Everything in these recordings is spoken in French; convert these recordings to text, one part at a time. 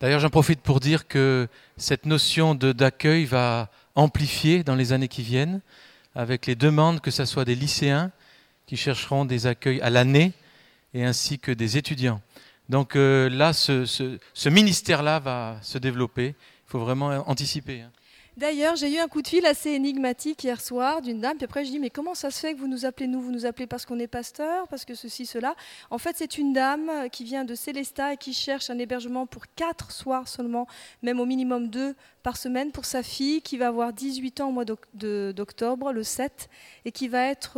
D'ailleurs, j'en profite pour dire que cette notion d'accueil va amplifier dans les années qui viennent, avec les demandes que ce soit des lycéens qui chercheront des accueils à l'année, et ainsi que des étudiants. Donc là, ce ministère-là va se développer. Il faut vraiment anticiper. D'ailleurs, j'ai eu un coup de fil assez énigmatique hier soir d'une dame, puis après je dis mais comment ça se fait que vous nous appelez vous nous appelez parce qu'on est pasteur, parce que ceci, cela. En fait, c'est une dame qui vient de Célestat et qui cherche un hébergement pour 4 soirs seulement, même au minimum 2 par semaine pour sa fille qui va avoir 18 ans au mois d'octobre, le 7, et qui va être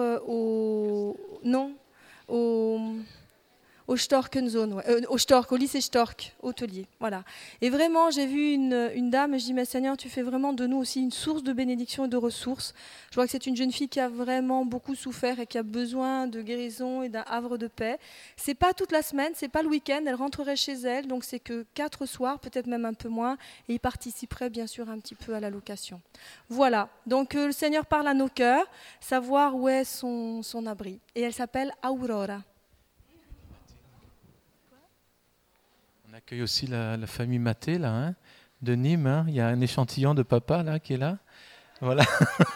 au Storkenzone, au lycée Stork, hôtelier. Voilà. Et vraiment, j'ai vu une dame, et je dis, mais Seigneur, tu fais vraiment de nous aussi une source de bénédiction et de ressources. Je vois que c'est une jeune fille qui a vraiment beaucoup souffert et qui a besoin de guérison et d'un havre de paix. C'est pas toute la semaine, c'est pas le week-end, elle rentrerait chez elle, donc c'est que 4 soirs, peut-être même un peu moins, et il participerait bien sûr un petit peu à la location. Voilà, donc le Seigneur parle à nos cœurs, savoir où est son abri. Et elle s'appelle Aurora. On accueille aussi la famille Maté, là, de Nîmes. Il y a un échantillon de papa là, qui est là. Voilà.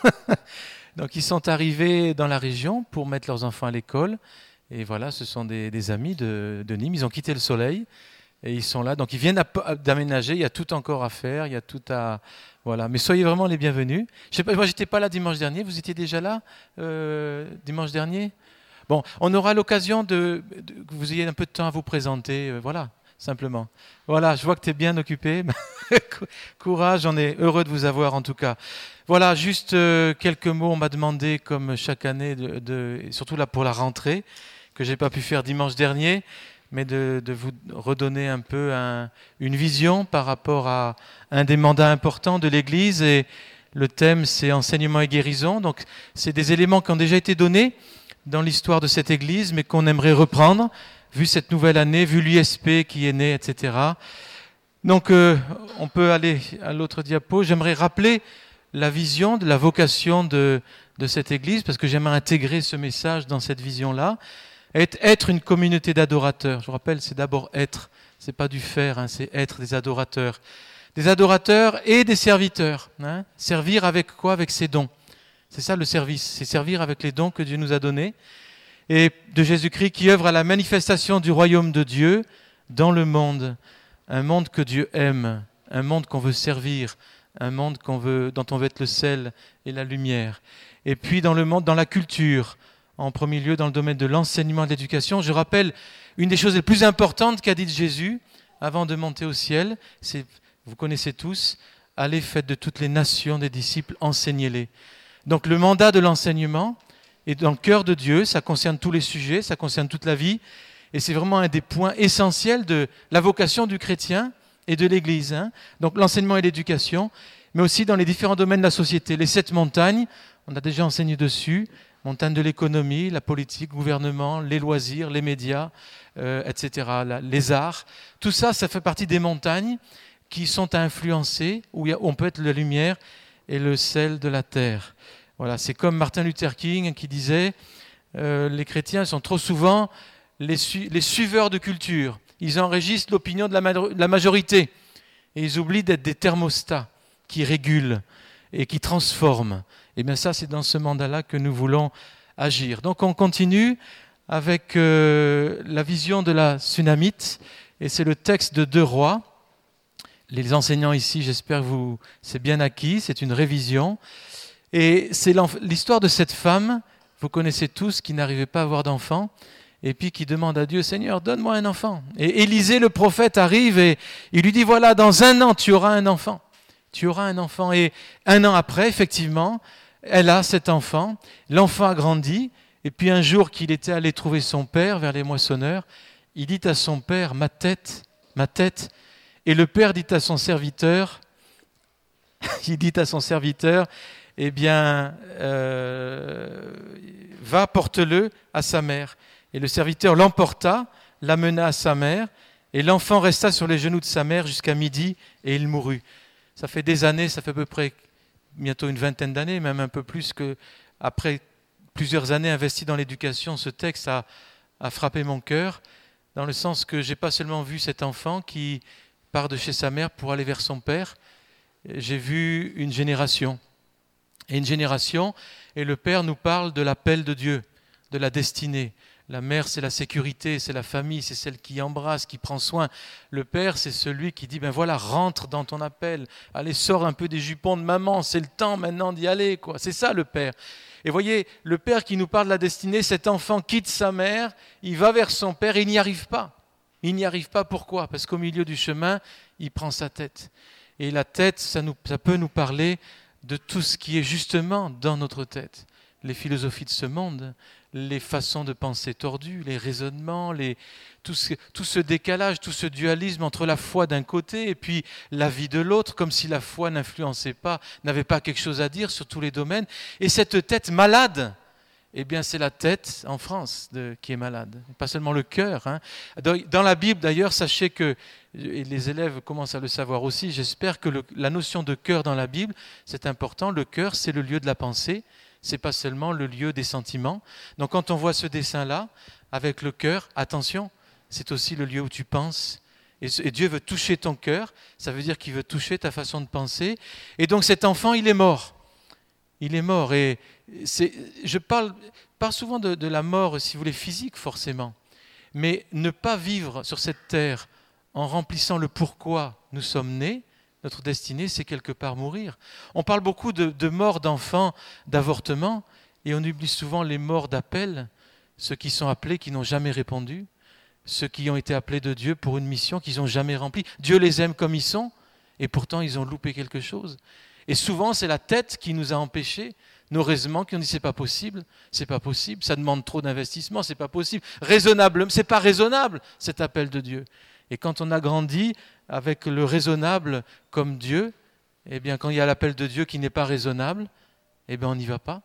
Donc ils sont arrivés dans la région pour mettre leurs enfants à l'école. Et voilà, ce sont des amis de Nîmes. Ils ont quitté le soleil et ils sont là. Donc ils viennent d'aménager. Il y a tout encore à faire. Il y a tout à... Voilà. Mais soyez vraiment les bienvenus. Je sais pas, moi, j'étais pas là dimanche dernier. Vous étiez déjà là dimanche dernier? Bon, on aura l'occasion que vous ayez un peu de temps à vous présenter. Voilà. Simplement. Voilà, je vois que tu es bien occupé. Courage, on est heureux de vous avoir en tout cas. Voilà, juste quelques mots. On m'a demandé, comme chaque année, surtout là pour la rentrée, que je n'ai pas pu faire dimanche dernier, mais de vous redonner un peu une vision par rapport à un des mandats importants de l'Église. Et le thème, c'est enseignement et guérison. Donc, c'est des éléments qui ont déjà été donnés dans l'histoire de cette Église, mais qu'on aimerait reprendre. Vu cette nouvelle année, vu l'USP qui est né, etc. Donc, on peut aller à l'autre diapo. J'aimerais rappeler la vision, de la vocation de cette Église, parce que j'aimerais intégrer ce message dans cette vision-là. Être une communauté d'adorateurs. Je vous rappelle, c'est d'abord être. C'est pas du faire, c'est être des adorateurs. Des adorateurs et des serviteurs. Servir avec quoi? Avec ses dons. C'est ça le service. C'est servir avec les dons que Dieu nous a donnés. Et de Jésus-Christ qui œuvre à la manifestation du royaume de Dieu dans le monde. Un monde que Dieu aime, un monde qu'on veut servir, un monde dont on veut être le sel et la lumière. Et puis dans le monde, dans la culture, en premier lieu dans le domaine de l'enseignement et de l'éducation. Je rappelle une des choses les plus importantes qu'a dit Jésus avant de monter au ciel, c'est, vous connaissez tous, allez, faites de toutes les nations des disciples, enseignez-les. Donc le mandat de l'enseignement, et dans le cœur de Dieu, ça concerne tous les sujets, ça concerne toute la vie. Et c'est vraiment un des points essentiels de la vocation du chrétien et de l'Église. Donc l'enseignement et l'éducation, mais aussi dans les différents domaines de la société. Les 7 montagnes, on a déjà enseigné dessus. Montagne de l'économie, la politique, le gouvernement, les loisirs, les médias, etc., les arts. Tout ça, ça fait partie des montagnes qui sont à influencer, où on peut être la lumière et le sel de la terre. Voilà, c'est comme Martin Luther King qui disait les chrétiens sont trop souvent les suiveurs de culture. Ils enregistrent l'opinion de la majorité et ils oublient d'être des thermostats qui régulent et qui transforment. Et bien ça, c'est dans ce mandat-là que nous voulons agir. Donc on continue avec la vision de la Sunamite et c'est le texte de 2 Rois. Les enseignants ici, j'espère que c'est bien acquis, c'est une révision. Et c'est l'histoire de cette femme, vous connaissez tous, qui n'arrivait pas à avoir d'enfant, et puis qui demande à Dieu, Seigneur, donne-moi un enfant. Et Élisée, le prophète, arrive et il lui dit, voilà, dans 1 an, tu auras un enfant. Tu auras un enfant. Et 1 an après, effectivement, elle a cet enfant. L'enfant a grandi, et puis un jour qu'il était allé trouver son père vers les moissonneurs, il dit à son père, ma tête. Et le père dit à son serviteur, eh bien, va, porte-le à sa mère. Et le serviteur l'emporta, l'amena à sa mère, et l'enfant resta sur les genoux de sa mère jusqu'à midi, et il mourut. Ça fait des années, ça fait à peu près bientôt une 20aine d'années, même un peu plus que après plusieurs années investies dans l'éducation, ce texte a frappé mon cœur, dans le sens que je n'ai pas seulement vu cet enfant qui part de chez sa mère pour aller vers son père. J'ai vu une génération. Et une génération, et le père nous parle de l'appel de Dieu, de la destinée. La mère, c'est la sécurité, c'est la famille, c'est celle qui embrasse, qui prend soin. Le père, c'est celui qui dit, ben voilà, rentre dans ton appel. Allez, sors un peu des jupons de maman, c'est le temps maintenant d'y aller, quoi. C'est ça le père. Et voyez, le père qui nous parle de la destinée, cet enfant quitte sa mère, il va vers son père et il n'y arrive pas. Il n'y arrive pas, pourquoi ? Parce qu'au milieu du chemin, il prend sa tête. Et la tête, ça peut nous parler de tout ce qui est justement dans notre tête. Les philosophies de ce monde, les façons de penser tordues, les raisonnements, tout ce décalage, tout ce dualisme entre la foi d'un côté et puis la vie de l'autre, comme si la foi n'influençait pas, n'avait pas quelque chose à dire sur tous les domaines. Et cette tête malade, eh bien c'est la tête en France qui est malade, pas seulement le cœur. Hein. Dans la Bible d'ailleurs, sachez que, et les élèves commencent à le savoir aussi, j'espère que la notion de cœur dans la Bible, c'est important. Le cœur, c'est le lieu de la pensée. Ce n'est pas seulement le lieu des sentiments. Donc quand on voit ce dessin-là, avec le cœur, attention, c'est aussi le lieu où tu penses. Et Dieu veut toucher ton cœur, ça veut dire qu'il veut toucher ta façon de penser. Et donc cet enfant, il est mort. Il est mort. Et je parle souvent de la mort, si vous voulez, physique forcément. Mais ne pas vivre sur cette terre en remplissant le pourquoi nous sommes nés, notre destinée, c'est quelque part mourir. On parle beaucoup de morts d'enfants, d'avortements, et on oublie souvent les morts d'appel, ceux qui sont appelés, qui n'ont jamais répondu, ceux qui ont été appelés de Dieu pour une mission qu'ils n'ont jamais remplie. Dieu les aime comme ils sont, et pourtant ils ont loupé quelque chose. Et souvent, c'est la tête qui nous a empêchés, nos raisonnements qui ont dit c'est pas possible, ça demande trop d'investissement, c'est pas possible. Raisonnable, c'est pas raisonnable cet appel de Dieu. Et quand on a grandi avec le raisonnable comme Dieu, eh bien quand il y a l'appel de Dieu qui n'est pas raisonnable, eh bien on n'y va pas.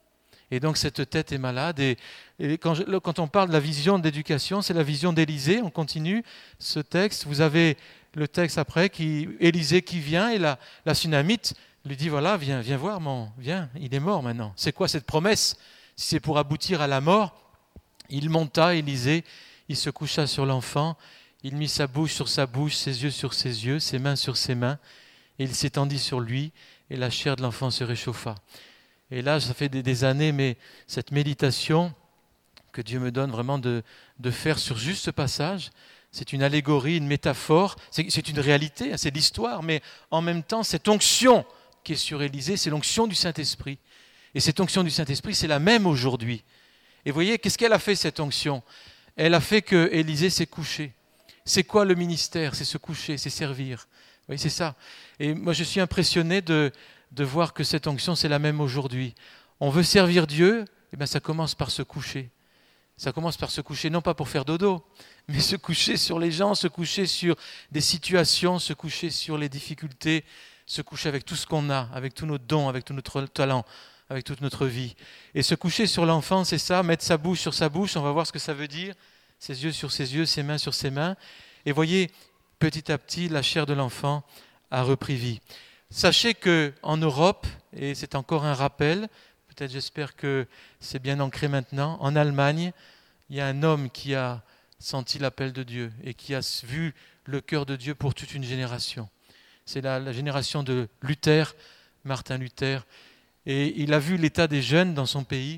Et donc cette tête est malade. Et quand on parle de la vision d'éducation, c'est la vision d'Élisée. On continue ce texte. Vous avez le texte après, Élisée qui vient et la Sunamite lui dit voilà, viens voir, viens, il est mort maintenant. C'est quoi cette promesse ? Si c'est pour aboutir à la mort, il monta, Élisée, il se coucha sur l'enfant. Il mit sa bouche sur sa bouche, ses yeux sur ses yeux, ses mains sur ses mains, et il s'étendit sur lui, et la chair de l'enfant se réchauffa. Et là, ça fait des années, mais cette méditation que Dieu me donne vraiment de faire sur juste ce passage, c'est une allégorie, une métaphore, c'est une réalité, c'est l'histoire, mais en même temps, cette onction qui est sur Élisée, c'est l'onction du Saint-Esprit. Et cette onction du Saint-Esprit, c'est la même aujourd'hui. Et vous voyez, qu'est-ce qu'elle a fait, cette onction ? Elle a fait que Élisée s'est couché. C'est quoi le ministère ? C'est se coucher, c'est servir. Oui, c'est ça. Et moi, je suis impressionné de voir que cette onction, c'est la même aujourd'hui. On veut servir Dieu, et bien ça commence par se coucher. Ça commence par se coucher, non pas pour faire dodo, mais se coucher sur les gens, se coucher sur des situations, se coucher sur les difficultés, se coucher avec tout ce qu'on a, avec tous nos dons, avec tout notre talent, avec toute notre vie. Et se coucher sur l'enfant, c'est ça, mettre sa bouche sur sa bouche, on va voir ce que ça veut dire. Ses yeux sur ses yeux, ses mains sur ses mains. Et voyez, petit à petit, la chair de l'enfant a repris vie. Sachez qu'en Europe, et c'est encore un rappel, peut-être j'espère que c'est bien ancré maintenant, en Allemagne, il y a un homme qui a senti l'appel de Dieu et qui a vu le cœur de Dieu pour toute une génération. C'est la génération de Luther, Martin Luther. Et il a vu l'état des jeunes dans son pays.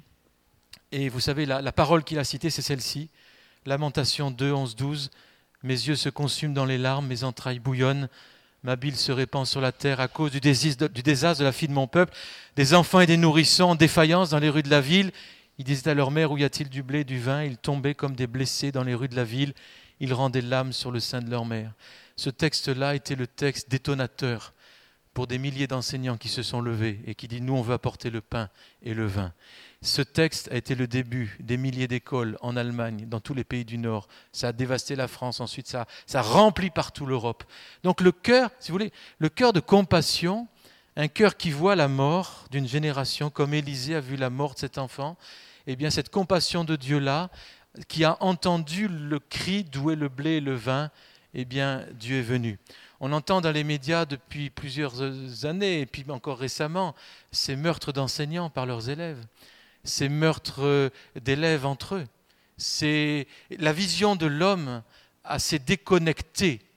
Et vous savez, la parole qu'il a citée, c'est celle-ci. Lamentation 2, 11, 12. Mes yeux se consument dans les larmes, mes entrailles bouillonnent, ma bile se répand sur la terre à cause du désastre de la fille de mon peuple. Des enfants et des nourrissons en défaillance dans les rues de la ville. Ils disaient à leur mère, où y a-t-il du blé, du vin ? Ils tombaient comme des blessés dans les rues de la ville. Ils rendaient l'âme sur le sein de leur mère. Ce texte-là était le texte détonateur pour des milliers d'enseignants qui se sont levés et qui disent « Nous, on veut apporter le pain et le vin ». Ce texte a été le début des milliers d'écoles en Allemagne, dans tous les pays du Nord. Ça a dévasté la France, ensuite ça remplit partout l'Europe. Donc le cœur, si vous voulez, le cœur de compassion, un cœur qui voit la mort d'une génération, comme Élisée a vu la mort de cet enfant, eh bien cette compassion de Dieu-là, qui a entendu le cri d'où est le blé et le vin, eh bien Dieu est venu. On entend dans les médias depuis plusieurs années, et puis encore récemment, ces meurtres d'enseignants par leurs élèves. Ces meurtres d'élèves entre eux. C'est la vision de l'homme assez déconnectée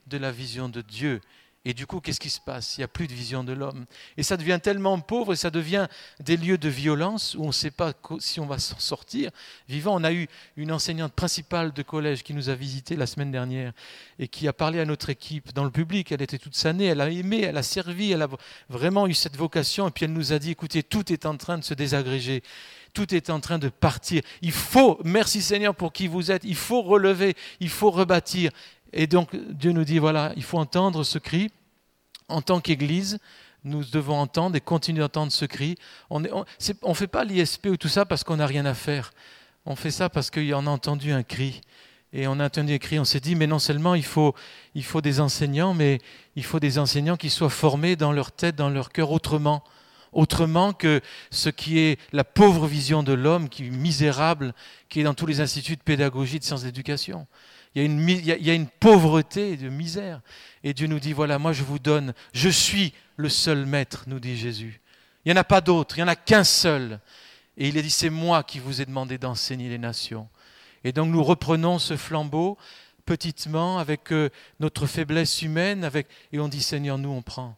de la vision de Dieu. Et du coup, qu'est-ce qui se passe? Il n'y a plus de vision de l'homme. Et ça devient tellement pauvre et ça devient des lieux de violence où on ne sait pas si on va s'en sortir vivant. On a eu une enseignante principale de collège qui nous a visités la semaine dernière et qui a parlé à notre équipe dans le public. Elle était toute sanée, elle a aimé, elle a servi, elle a vraiment eu cette vocation. Et puis elle nous a dit, écoutez, tout est en train de se désagréger. Tout est en train de partir. Il faut, merci Seigneur pour qui vous êtes, il faut relever, il faut rebâtir. Et donc Dieu nous dit, voilà, il faut entendre ce cri. En tant qu'Église, nous devons entendre et continuer d'entendre ce cri. On ne fait pas l'ISP ou tout ça parce qu'on n'a rien à faire. On fait ça parce qu'on a entendu un cri. Et on a entendu un cri, on s'est dit, mais non seulement il faut des enseignants, mais il faut des enseignants qui soient formés dans leur tête, dans leur cœur autrement que ce qui est la pauvre vision de l'homme, qui est misérable, qui est dans tous les instituts de pédagogie, de sciences d'éducation. Il y a une pauvreté de misère. Et Dieu nous dit, voilà, moi je vous donne, je suis le seul maître, nous dit Jésus. Il n'y en a pas d'autre, il n'y en a qu'un seul. Et il a dit, c'est moi qui vous ai demandé d'enseigner les nations. Et donc nous reprenons ce flambeau petitement avec notre faiblesse humaine, et on dit, Seigneur, nous on prend.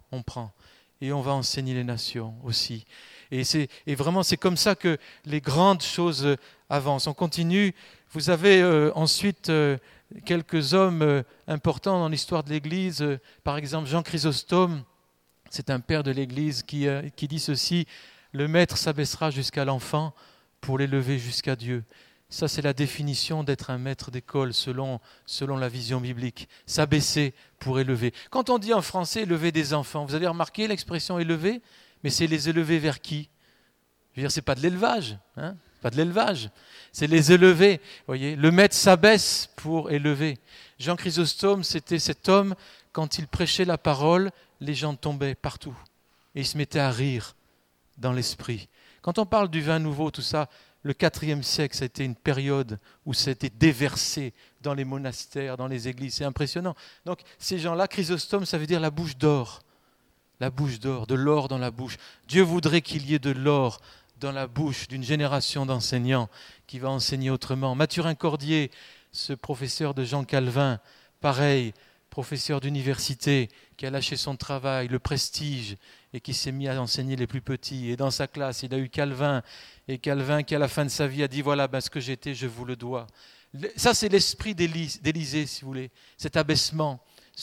Et on va enseigner les nations aussi. Et vraiment, c'est comme ça que les grandes choses avancent. On continue. Vous avez ensuite quelques hommes importants dans l'histoire de l'Église. Par exemple, Jean Chrysostome, c'est un père de l'Église qui dit ceci, « Le maître s'abaissera jusqu'à l'enfant pour l'élever jusqu'à Dieu ». Ça, c'est la définition d'être un maître d'école selon la vision biblique. S'abaisser pour élever. Quand on dit en français « élever des enfants », vous avez remarqué l'expression « élever », mais c'est les élever vers qui? Je veux dire, ce n'est pas de l'élevage, hein? Pas de l'élevage, c'est les élever. Voyez, le maître s'abaisse pour élever. Jean Chrysostome, c'était cet homme, quand il prêchait la parole, les gens tombaient partout. Et ils se mettaient à rire dans l'esprit. Quand on parle du vin nouveau, tout ça, le IVe siècle, ça a été une période où ça a été déversé dans les monastères, dans les églises. C'est impressionnant. Donc, ces gens-là, Chrysostome, ça veut dire la bouche d'or. La bouche d'or, de l'or dans la bouche. Dieu voudrait qu'il y ait de l'or dans la bouche d'une génération d'enseignants qui va enseigner autrement. Mathurin Cordier, ce professeur de Jean Calvin, pareil, professeur d'université, qui a lâché son travail, le prestige, et qui s'est mis à enseigner les plus petits. Et dans sa classe, il a eu Calvin, et Calvin qui à la fin de sa vie a dit, voilà, ce que j'étais, je vous le dois. Ça, c'est l'esprit d'Élysée, si vous voulez, cet abaissement.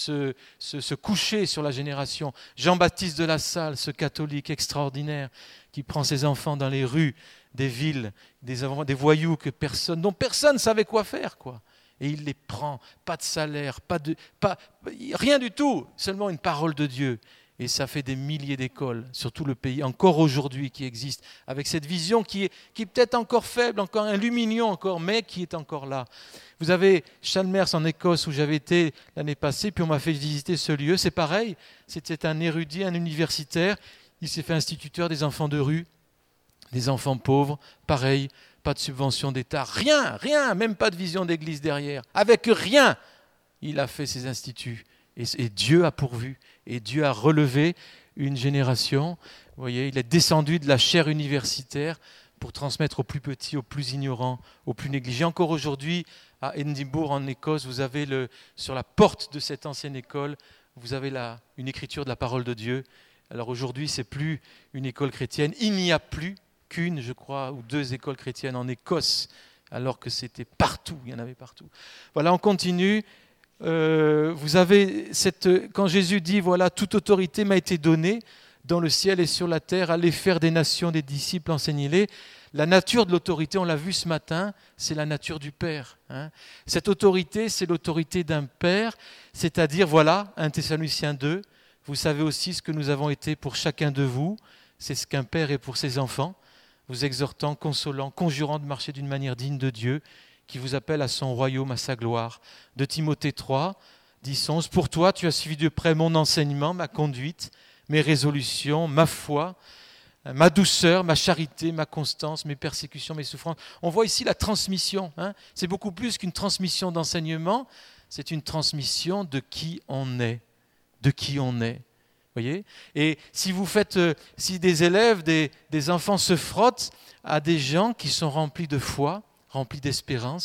Se coucher sur la génération. Jean-Baptiste de La Salle, ce catholique extraordinaire qui prend ses enfants dans les rues des villes, des voyous dont personne ne savait quoi faire, quoi. Et il les prend, pas de salaire, rien du tout, seulement une parole de Dieu. Et ça fait des milliers d'écoles sur tout le pays, encore aujourd'hui, qui existent, avec cette vision qui est peut-être encore faible, encore un lumignon encore, mais qui est encore là. Vous avez Chalmers en Écosse, où j'avais été l'année passée, puis on m'a fait visiter ce lieu. C'est pareil, c'était un érudit, un universitaire. Il s'est fait instituteur des enfants de rue, des enfants pauvres. Pareil, pas de subvention d'État, rien, même pas de vision d'église derrière. Avec rien, il a fait ses instituts. Et Dieu a pourvu, et Dieu a relevé une génération. Vous voyez, il est descendu de la chaire universitaire pour transmettre aux plus petits, aux plus ignorants, aux plus négligés. Encore aujourd'hui, à Edinburgh, en Écosse, vous avez sur la porte de cette ancienne école, vous avez une écriture de la parole de Dieu. Alors aujourd'hui, ce n'est plus une école chrétienne. Il n'y a plus qu'une, je crois, ou deux écoles chrétiennes en Écosse, alors que c'était partout, il y en avait partout. Voilà, on continue. Vous avez quand Jésus dit, voilà, toute autorité m'a été donnée dans le ciel et sur la terre, allez faire des nations des disciples, enseignez-les. La nature de l'autorité, on l'a vu ce matin, c'est la nature du Père. Hein. Cette autorité, c'est l'autorité d'un Père, c'est-à-dire, voilà, 1 Thessaloniciens 2, vous savez aussi ce que nous avons été pour chacun de vous, c'est ce qu'un Père est pour ses enfants, vous exhortant, consolant, conjurant de marcher d'une manière digne de Dieu, qui vous appelle à son royaume, à sa gloire. De Timothée 3, 10-11, pour toi, tu as suivi de près mon enseignement, ma conduite, mes résolutions, ma foi, ma douceur, ma charité, ma constance, mes persécutions, mes souffrances. On voit ici la transmission. Hein. C'est beaucoup plus qu'une transmission d'enseignement, c'est une transmission de qui on est. De qui on est. Voyez ? Et si vous faites, si des élèves, des enfants se frottent à des gens qui sont remplis de foi, remplis d'espérance,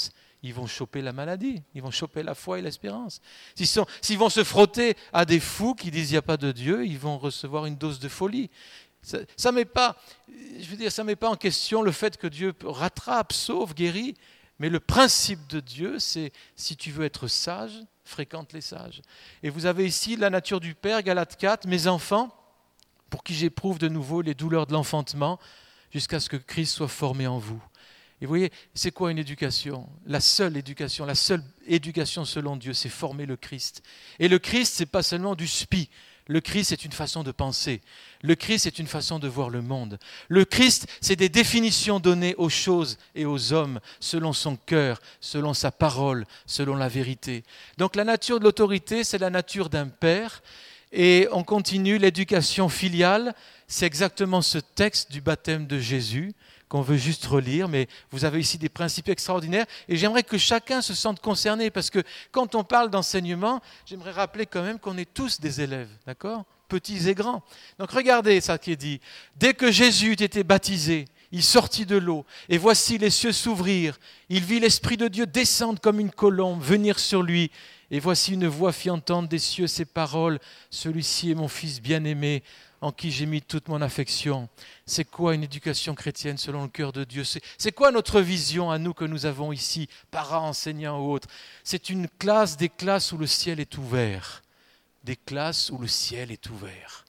ils vont choper la maladie, ils vont choper la foi et l'espérance. S'ils vont se frotter à des fous qui disent il n'y a pas de Dieu, ils vont recevoir une dose de folie. Ça met pas en question le fait que Dieu rattrape, sauve, guérit, mais le principe de Dieu, c'est si tu veux être sage, fréquente les sages. Et vous avez ici la nature du Père, Galates 4, mes enfants, pour qui j'éprouve de nouveau les douleurs de l'enfantement, jusqu'à ce que Christ soit formé en vous. Et vous voyez, c'est quoi une éducation ? La seule éducation selon Dieu, c'est former le Christ. Et le Christ, ce n'est pas seulement du spi. Le Christ, c'est une façon de penser. Le Christ, c'est une façon de voir le monde. Le Christ, c'est des définitions données aux choses et aux hommes, selon son cœur, selon sa parole, selon la vérité. Donc la nature de l'autorité, c'est la nature d'un père. Et on continue, l'éducation filiale, c'est exactement ce texte du baptême de Jésus qu'on veut juste relire, mais vous avez ici des principes extraordinaires et j'aimerais que chacun se sente concerné parce que quand on parle d'enseignement, j'aimerais rappeler quand même qu'on est tous des élèves, d'accord ? Petits et grands. Donc regardez ça qui est dit. Dès que Jésus eut été baptisé, il sortit de l'eau et voici les cieux s'ouvrirent. Il vit l'Esprit de Dieu descendre comme une colombe, venir sur lui. Et voici une voix fit entendre des cieux ces paroles. Celui-ci est mon Fils bien-aimé, en qui j'ai mis toute mon affection. C'est quoi une éducation chrétienne selon le cœur de Dieu ? C'est quoi notre vision à nous que nous avons ici, parents, enseignants ou autres ? C'est une classe, des classes où le ciel est ouvert. Des classes où le ciel est ouvert.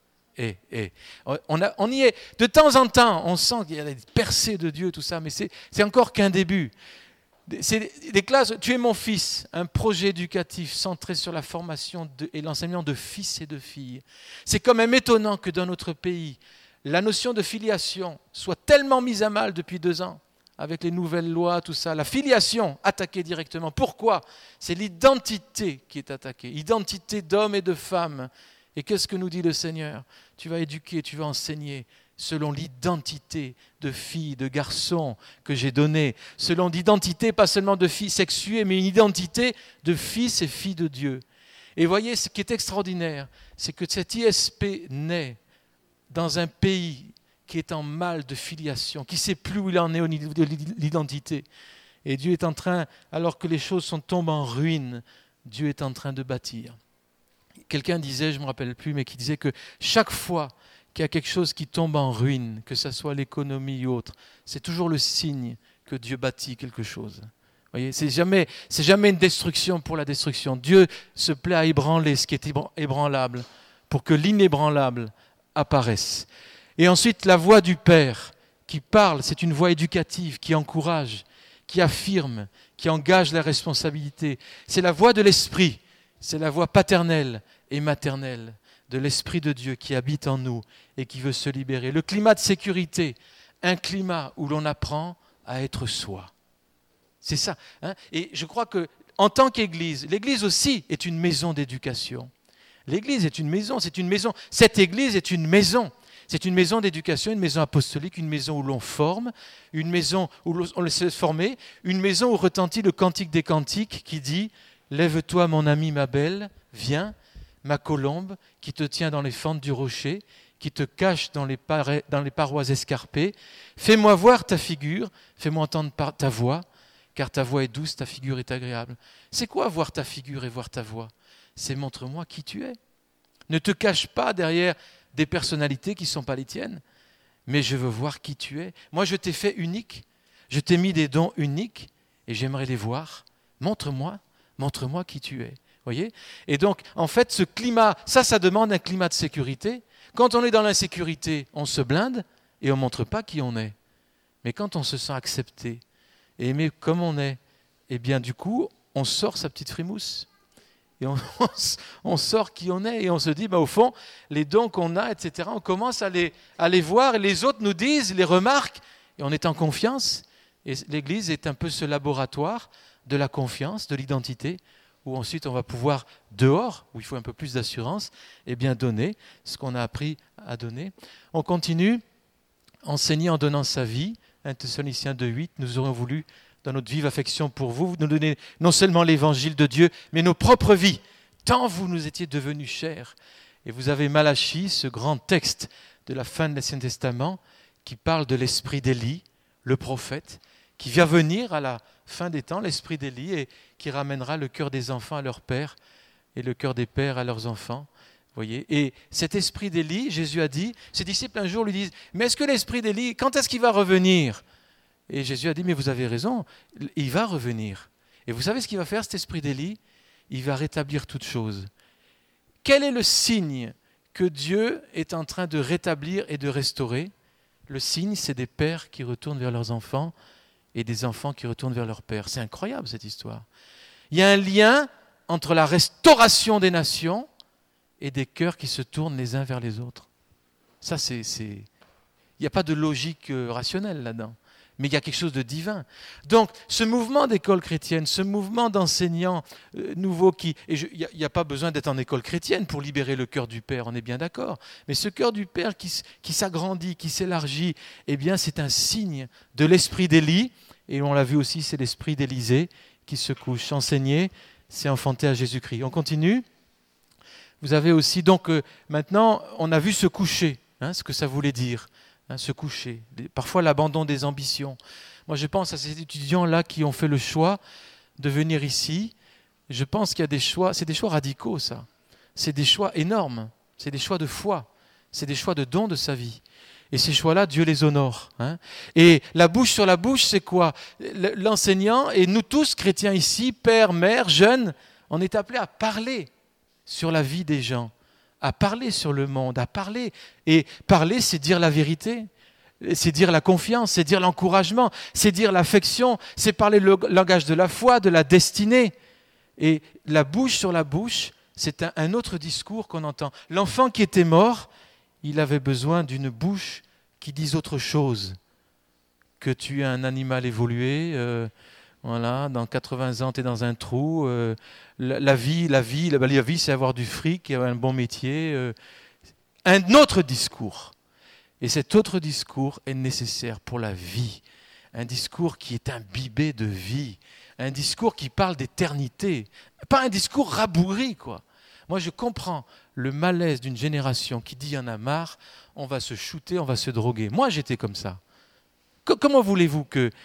On y est. De temps en temps, on sent qu'il y a des percées de Dieu, tout ça, mais c'est encore qu'un début. C'est des classes, tu es mon fils, un projet éducatif centré sur la formation et l'enseignement de fils et de filles. C'est quand même étonnant que dans notre pays, la notion de filiation soit tellement mise à mal depuis 2 ans, avec les nouvelles lois, tout ça. La filiation attaquée directement. Pourquoi ? C'est l'identité qui est attaquée, identité d'homme et de femme. Et qu'est-ce que nous dit le Seigneur ? Tu vas éduquer, tu vas enseigner selon l'identité de fille, de garçon que j'ai donnée, selon l'identité pas seulement de fille sexuée, mais une identité de fils et fille de Dieu. Et voyez, ce qui est extraordinaire, c'est que cet ISP naît dans un pays qui est en mal de filiation, qui ne sait plus où il en est au niveau de l'identité. Et Dieu est en train, alors que les choses sont tombées en ruine, Dieu est en train de bâtir. Quelqu'un disait, je ne me rappelle plus, mais qui disait que chaque fois qu'il y a quelque chose qui tombe en ruine, que ce soit l'économie ou autre, c'est toujours le signe que Dieu bâtit quelque chose. Vous voyez, c'est jamais une destruction pour la destruction. Dieu se plaît à ébranler ce qui est ébranlable pour que l'inébranlable apparaisse. Et ensuite, la voix du Père qui parle, c'est une voix éducative qui encourage, qui affirme, qui engage la responsabilité. C'est la voix de l'Esprit, c'est la voix paternelle et maternelle de l'Esprit de Dieu qui habite en nous et qui veut se libérer. Le climat de sécurité, un climat où l'on apprend à être soi. C'est ça. Et je crois qu'en tant qu'Église, l'Église aussi est une maison d'éducation. L'Église est une maison, c'est une maison. Cette Église est une maison. C'est une maison d'éducation, une maison apostolique, une maison où l'on forme, une maison où on le sait former, une maison où retentit le cantique des cantiques qui dit « Lève-toi mon ami, ma belle, viens ». Ma colombe qui te tient dans les fentes du rocher, qui te cache dans les parois escarpées. Fais-moi voir ta figure, fais-moi entendre ta voix, car ta voix est douce, ta figure est agréable. C'est quoi voir ta figure et voir ta voix ? C'est montre-moi qui tu es. Ne te cache pas derrière des personnalités qui ne sont pas les tiennes, mais je veux voir qui tu es. Moi, je t'ai fait unique, je t'ai mis des dons uniques et j'aimerais les voir. Montre-moi qui tu es. Voyez ? Et donc, en fait, ce climat, ça demande un climat de sécurité. Quand on est dans l'insécurité, on se blinde et on ne montre pas qui on est. Mais quand on se sent accepté et aimé comme on est, eh bien, du coup, on sort sa petite frimousse. Et on sort qui on est et on se dit, au fond, les dons qu'on a, etc., on commence à les voir et les autres nous disent, les remarquent et on est en confiance. Et l'Église est un peu ce laboratoire de la confiance, de l'identité, où ensuite on va pouvoir, dehors, où il faut un peu plus d'assurance, donner ce qu'on a appris à donner. On continue, enseigner en donnant sa vie. 1 Thessaloniciens 2,8, nous aurions voulu, dans notre vive affection pour vous, nous donner non seulement l'évangile de Dieu, mais nos propres vies, tant vous nous étiez devenus chers. Et vous avez Malachie, ce grand texte de la fin de l'Ancien Testament, qui parle de l'esprit d'Élie, le prophète, qui va venir à la fin des temps, l'esprit d'Élie, et qui ramènera le cœur des enfants à leur père et le cœur des pères à leurs enfants. Voyez. Et cet esprit d'Élie, Jésus a dit, ses disciples un jour lui disent, mais est-ce que l'esprit d'Élie, quand est-ce qu'il va revenir? Et Jésus a dit, mais vous avez raison, il va revenir. Et vous savez ce qu'il va faire, cet esprit d'Élie? Il va rétablir toutes choses. Quel est le signe que Dieu est en train de rétablir et de restaurer? Le signe, c'est des pères qui retournent vers leurs enfants et des enfants qui retournent vers leurs pères. C'est incroyable cette histoire. Il y a un lien entre la restauration des nations et des cœurs qui se tournent les uns vers les autres. Ça, il n'y a pas de logique rationnelle là-dedans, mais il y a quelque chose de divin. Donc, ce mouvement d'école chrétienne, ce mouvement d'enseignants nouveaux il n'y a pas besoin d'être en école chrétienne pour libérer le cœur du Père, on est bien d'accord. Mais ce cœur du Père qui s'agrandit, qui s'élargit, eh bien, c'est un signe de l'esprit d'Élie, et on l'a vu aussi, c'est l'esprit d'Élisée qui se couche. Enseigner, c'est enfanter à Jésus-Christ. On continue. Vous avez aussi, donc, maintenant, on a vu se coucher, ce que ça voulait dire. Se coucher, parfois l'abandon des ambitions. Moi, je pense à ces étudiants-là qui ont fait le choix de venir ici. Je pense qu'il y a des choix, c'est des choix radicaux, ça. C'est des choix énormes, c'est des choix de foi, c'est des choix de don de sa vie. Et ces choix-là, Dieu les honore. Et la bouche sur la bouche, c'est quoi? L'enseignant, et nous tous, chrétiens ici, pères, mères, jeunes, on est appelés à parler sur la vie des gens, à parler sur le monde, à parler. Et parler, c'est dire la vérité, c'est dire la confiance, c'est dire l'encouragement, c'est dire l'affection, c'est parler le langage de la foi, de la destinée. Et la bouche sur la bouche, c'est un autre discours qu'on entend. L'enfant qui était mort, il avait besoin d'une bouche qui dise autre chose que tu es un animal évolué, voilà, dans 80 ans, tu es dans un trou. La vie, c'est avoir du fric, avoir un bon métier. Un autre discours. Et cet autre discours est nécessaire pour la vie. Un discours qui est imbibé de vie. Un discours qui parle d'éternité. Pas un discours rabougri, quoi. Moi, je comprends le malaise d'une génération qui dit « il y en a marre, on va se shooter, on va se droguer ». Moi, j'étais comme ça. Comment voulez-vous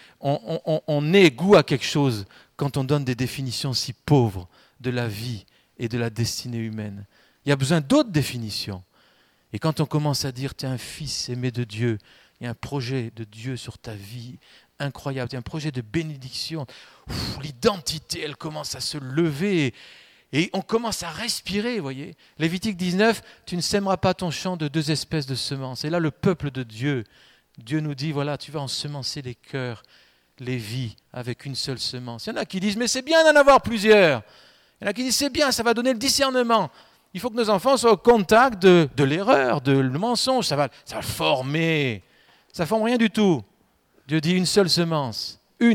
qu'on ait goût à quelque chose quand on donne des définitions si pauvres de la vie et de la destinée humaine? Il y a besoin d'autres définitions. Et quand on commence à dire « tu es un fils aimé de Dieu », il y a un projet de Dieu sur ta vie incroyable, il y a un projet de bénédiction, l'identité, elle commence à se lever et on commence à respirer, vous voyez. Lévitique 19, tu ne sèmeras pas ton champ de 2 espèces de semences. Et là, le peuple de Dieu, Dieu nous dit, voilà, tu vas ensemencer les cœurs, les vies, avec une seule semence. Il y en a qui disent, mais c'est bien d'en avoir plusieurs. Il y en a qui disent, c'est bien, ça va donner le discernement. Il faut que nos enfants soient au contact de l'erreur, le mensonge, ça va former. Ça ne forme rien du tout. Dieu dit une seule semence.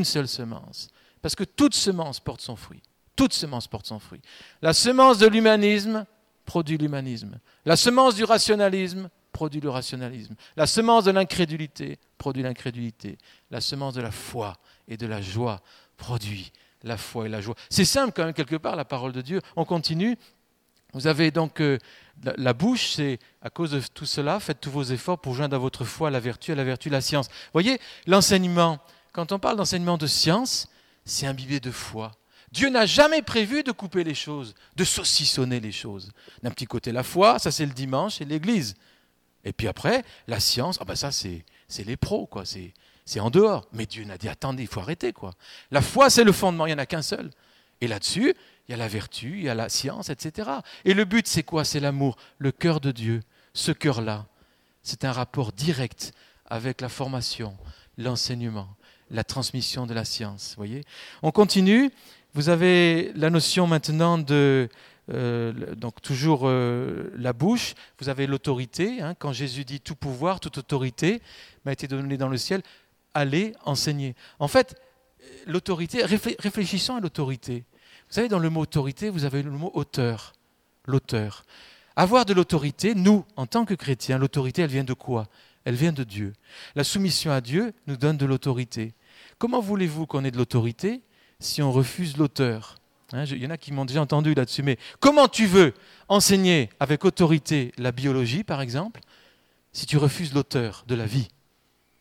Parce que toute semence porte son fruit. Toute semence porte son fruit. La semence de l'humanisme produit l'humanisme. La semence du rationalisme produit le rationalisme. La semence de l'incrédulité produit l'incrédulité. La semence de la foi et de la joie produit la foi et la joie. C'est simple quand même quelque part la parole de Dieu. On continue. Vous avez donc la bouche, c'est à cause de tout cela, faites tous vos efforts pour joindre à votre foi la vertu, à la vertu la science. Vous voyez, l'enseignement, quand on parle d'enseignement de science, c'est imbibé de foi. Dieu n'a jamais prévu de couper les choses, de saucissonner les choses. D'un petit côté, la foi, ça c'est le dimanche et l'église. Et puis après, la science, ça c'est les pros, quoi. C'est en dehors. Mais Dieu n'a dit, attendez, il faut arrêter, quoi. La foi, c'est le fondement, il n'y en a qu'un seul. Et là-dessus, il y a la vertu, il y a la science, etc. Et le but, c'est quoi? C'est l'amour, le cœur de Dieu. Ce cœur-là, c'est un rapport direct avec la formation, l'enseignement, la transmission de la science. Voyez. On continue. Vous avez la notion maintenant de donc toujours la bouche. Vous avez l'autorité. Quand Jésus dit tout pouvoir, toute autorité m'a été donnée dans le ciel, allez enseigner. En fait, l'autorité, réfléchissons à l'autorité. Vous savez, dans le mot autorité, vous avez le mot auteur, l'auteur. Avoir de l'autorité, nous, en tant que chrétiens, l'autorité, elle vient de quoi? Elle vient de Dieu. La soumission à Dieu nous donne de l'autorité. Comment voulez-vous qu'on ait de l'autorité si on refuse l'auteur? Il y en a qui m'ont déjà entendu là-dessus, mais comment tu veux enseigner avec autorité la biologie, par exemple, si tu refuses l'auteur de la vie?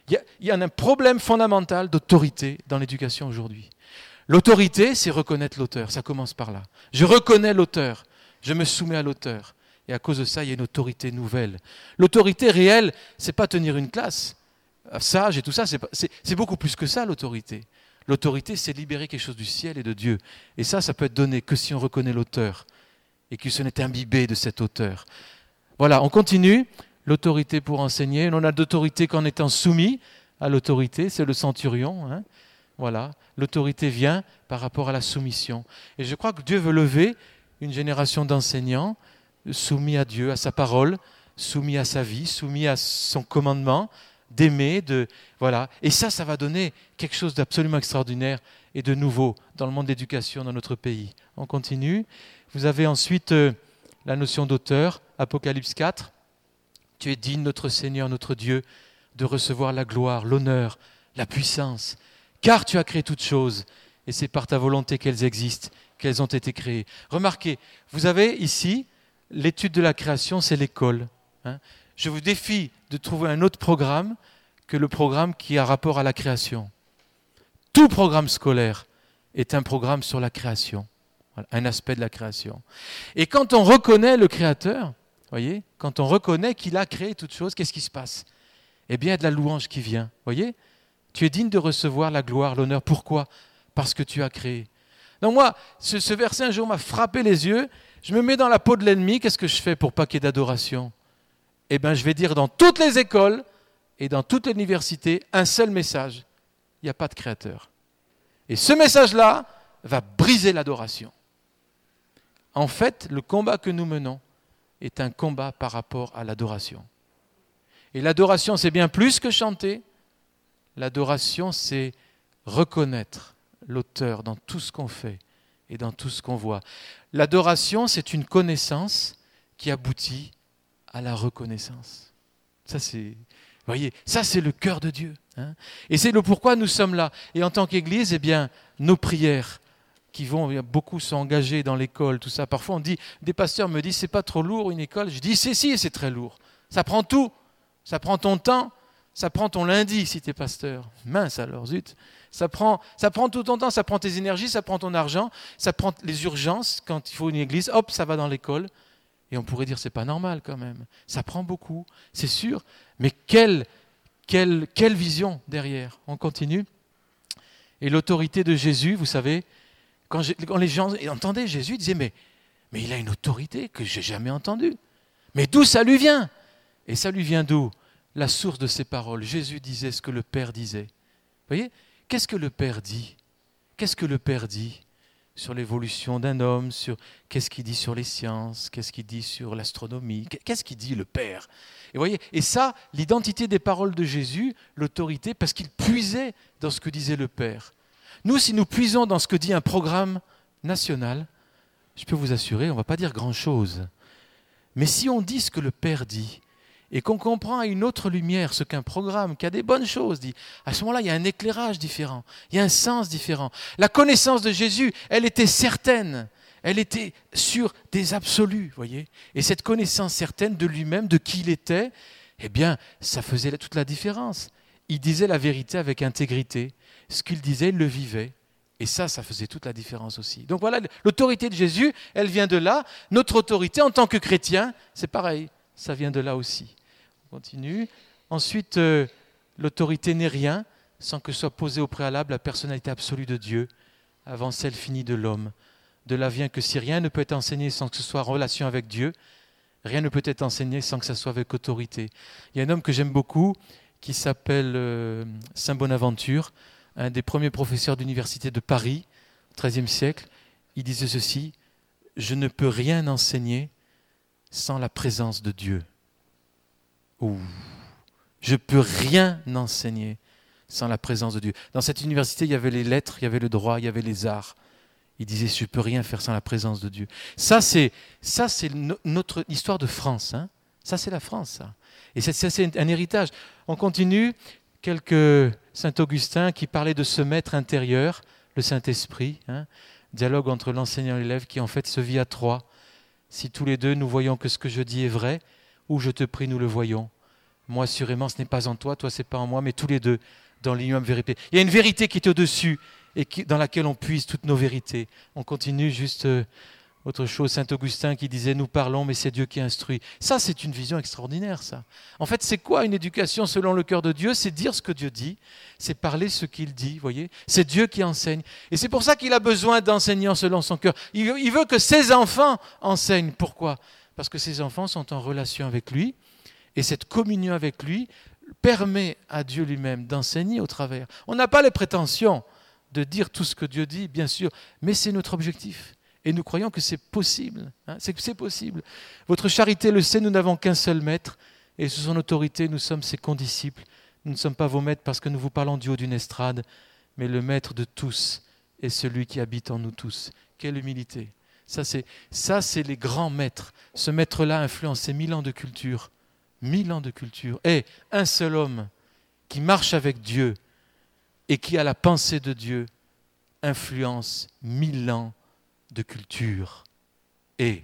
Il y a un problème fondamental d'autorité dans l'éducation aujourd'hui. L'autorité, c'est reconnaître l'auteur. Ça commence par là. Je reconnais l'auteur. Je me soumets à l'auteur. Et à cause de ça, il y a une autorité nouvelle. L'autorité réelle, c'est pas tenir une classe sage et tout ça. C'est beaucoup plus que ça, l'autorité. L'autorité, c'est libérer quelque chose du ciel et de Dieu. Et ça peut être donné que si on reconnaît l'auteur et que si on est imbibé de cet auteur. Voilà, on continue. L'autorité pour enseigner. On a d'autorité qu'en étant soumis à l'autorité. C'est le centurion. Hein. Voilà, l'autorité vient par rapport à la soumission. Et je crois que Dieu veut lever une génération d'enseignants soumis à Dieu, à sa parole, soumis à sa vie, soumis à son commandement, d'aimer, voilà. Et ça va donner quelque chose d'absolument extraordinaire et de nouveau dans le monde de l'éducation dans notre pays. On continue. Vous avez ensuite la notion d'auteur, Apocalypse 4. Tu es digne, notre Seigneur, notre Dieu, de recevoir la gloire, l'honneur, la puissance. Car tu as créé toutes choses, et c'est par ta volonté qu'elles existent, qu'elles ont été créées. Remarquez, vous avez ici, l'étude de la création, c'est l'école. Hein. Je vous défie de trouver un autre programme que le programme qui a rapport à la création. Tout programme scolaire est un programme sur la création, voilà, un aspect de la création. Et quand on reconnaît le Créateur, voyez, quand on reconnaît qu'il a créé toutes choses, qu'est-ce qui se passe? Eh bien, il y a de la louange qui vient, voyez. Tu es digne de recevoir la gloire, l'honneur. Pourquoi? Parce que tu as créé. Donc moi, ce verset un jour m'a frappé les yeux. Je me mets dans la peau de l'ennemi. Qu'est-ce que je fais pour pas qu'il y ait d'adoration? Eh bien, je vais dire dans toutes les écoles et dans toutes les universités un seul message. Il n'y a pas de créateur. Et ce message-là va briser l'adoration. En fait, le combat que nous menons est un combat par rapport à l'adoration. Et l'adoration, c'est bien plus que chanter. L'adoration, c'est reconnaître l'auteur dans tout ce qu'on fait et dans tout ce qu'on voit. L'adoration, c'est une connaissance qui aboutit à la reconnaissance. Ça, c'est, voyez, ça, c'est le cœur de Dieu. Hein. Et c'est le pourquoi nous sommes là. Et en tant qu'Église, eh bien, nos prières beaucoup sont engagés dans l'école, tout ça. Parfois, on dit, des pasteurs me disent, c'est pas trop lourd une école. Je dis, si, c'est très lourd. Ça prend tout. Ça prend ton temps. Ça prend ton lundi si tu es pasteur. Mince alors, zut. Ça prend tout ton temps, ça prend tes énergies, ça prend ton argent, ça prend les urgences. Quand il faut une église, hop, ça va dans l'école. Et on pourrait dire, c'est pas normal quand même. Ça prend beaucoup, c'est sûr. Mais quelle vision derrière. On continue. Et l'autorité de Jésus, vous savez, quand les gens entendaient Jésus, ils disaient, mais il a une autorité que je n'ai jamais entendue. Mais d'où ça lui vient? Et ça lui vient d'où? La source de ses paroles. Jésus disait ce que le Père disait. Vous voyez? Qu'est-ce que le Père dit? Qu'est-ce que le Père dit sur l'évolution d'un homme, qu'est-ce qu'il dit sur les sciences, qu'est-ce qu'il dit sur l'astronomie, qu'est-ce qu'il dit le Père? Et voyez, et ça, l'identité des paroles de Jésus, l'autorité, parce qu'il puisait dans ce que disait le Père. Nous, si nous puisons dans ce que dit un programme national, je peux vous assurer, on ne va pas dire grand-chose. Mais si on dit ce que le Père dit, et qu'on comprend à une autre lumière ce qu'un programme qui a des bonnes choses dit, à ce moment-là, il y a un éclairage différent, il y a un sens différent. La connaissance de Jésus, elle était certaine, elle était sur des absolus, voyez. Et cette connaissance certaine de lui-même, de qui il était, eh bien, ça faisait toute la différence. Il disait la vérité avec intégrité. Ce qu'il disait, il le vivait. Et ça faisait toute la différence aussi. Donc voilà, l'autorité de Jésus, elle vient de là. Notre autorité en tant que chrétien, c'est pareil, ça vient de là aussi. On continue. Ensuite, l'autorité n'est rien sans que soit posée au préalable la personnalité absolue de Dieu, avant celle finie de l'homme. De là vient que si rien ne peut être enseigné sans que ce soit en relation avec Dieu, rien ne peut être enseigné sans que ce soit avec autorité. Il y a un homme que j'aime beaucoup qui s'appelle Saint Bonaventure, un des premiers professeurs d'université de Paris, au XIIIe siècle. Il disait ceci: « Je ne peux rien enseigner sans la présence de Dieu. » Ouh. Je ne peux rien enseigner sans la présence de Dieu. Dans cette université, il y avait les lettres, il y avait le droit, il y avait les arts. Il disait, je ne peux rien faire sans la présence de Dieu. Ça, c'est notre histoire de France. Hein. Ça, c'est la France. Ça. Et c'est un héritage. On continue. Saint Augustin qui parlait de ce maître intérieur, le Saint-Esprit. Hein. Dialogue entre l'enseignant et l'élève qui en fait se vit à trois. Si tous les deux nous voyons que ce que je dis est vrai, ou je te prie, nous le voyons. Moi, assurément, ce n'est pas en toi, toi, ce n'est pas en moi, mais tous les deux dans l'union vérité. Il y a une vérité qui est au-dessus et dans laquelle on puise toutes nos vérités. On continue juste autre chose, Saint Augustin qui disait « Nous parlons, mais c'est Dieu qui instruit ». Ça, c'est une vision extraordinaire, ça. En fait, c'est quoi une éducation selon le cœur de Dieu? C'est dire ce que Dieu dit, c'est parler ce qu'il dit, voyez. C'est Dieu qui enseigne. Et c'est pour ça qu'il a besoin d'enseignants selon son cœur. Il veut que ses enfants enseignent. Pourquoi? Parce que ses enfants sont en relation avec lui, et cette communion avec lui permet à Dieu lui-même d'enseigner au travers. On n'a pas les prétentions de dire tout ce que Dieu dit, bien sûr, mais c'est notre objectif. Et nous croyons que c'est possible. C'est possible. Votre charité le sait, nous n'avons qu'un seul maître, et sous son autorité, nous sommes ses condisciples. Nous ne sommes pas vos maîtres parce que nous vous parlons du haut d'une estrade, mais le maître de tous est celui qui habite en nous tous. Quelle humilité! Ça, c'est les grands maîtres. Ce maître-là a influencé 1000 ans de culture. 1000 ans de culture. Et un seul homme qui marche avec Dieu et qui a la pensée de Dieu influence 1000 ans de culture. Et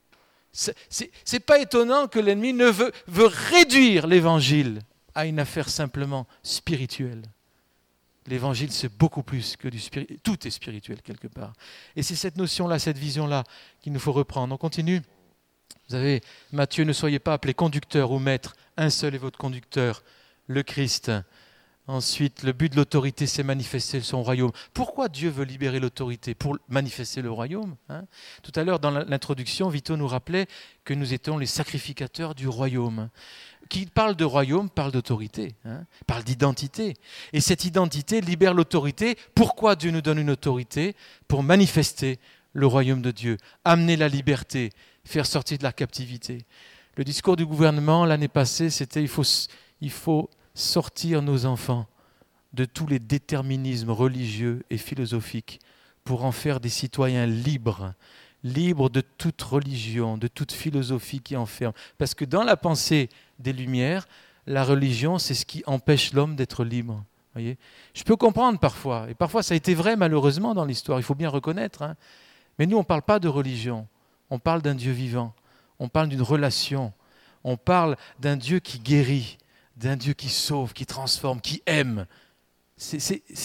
c'est pas étonnant que l'ennemi veut réduire l'évangile à une affaire simplement spirituelle. L'évangile, c'est beaucoup plus que du spirituel. Tout est spirituel quelque part. Et c'est cette notion-là, cette vision-là qu'il nous faut reprendre. On continue. Vous savez, Matthieu, ne soyez pas appelés conducteurs ou maîtres. Un seul est votre conducteur, le Christ. Ensuite, le but de l'autorité, c'est manifester son royaume. Pourquoi Dieu veut libérer l'autorité? Pour manifester le royaume. Tout à l'heure, dans l'introduction, Vito nous rappelait que nous étions les sacrificateurs du royaume. Qui parle de royaume, parle d'autorité, parle d'identité. Et cette identité libère l'autorité. Pourquoi Dieu nous donne une autorité? Pour manifester le royaume de Dieu, amener la liberté, faire sortir de la captivité. Le discours du gouvernement l'année passée, c'était il faut sortir nos enfants de tous les déterminismes religieux et philosophiques pour en faire des citoyens libres de toute religion, de toute philosophie qui enferme. Parce que dans la pensée des Lumières, la religion, c'est ce qui empêche l'homme d'être libre. Voyez, je peux comprendre parfois, et parfois ça a été vrai malheureusement dans l'histoire, il faut bien reconnaître. Mais nous, on ne parle pas de religion, on parle d'un Dieu vivant, on parle d'une relation, on parle d'un Dieu qui guérit, d'un Dieu qui sauve, qui transforme, qui aime. Ça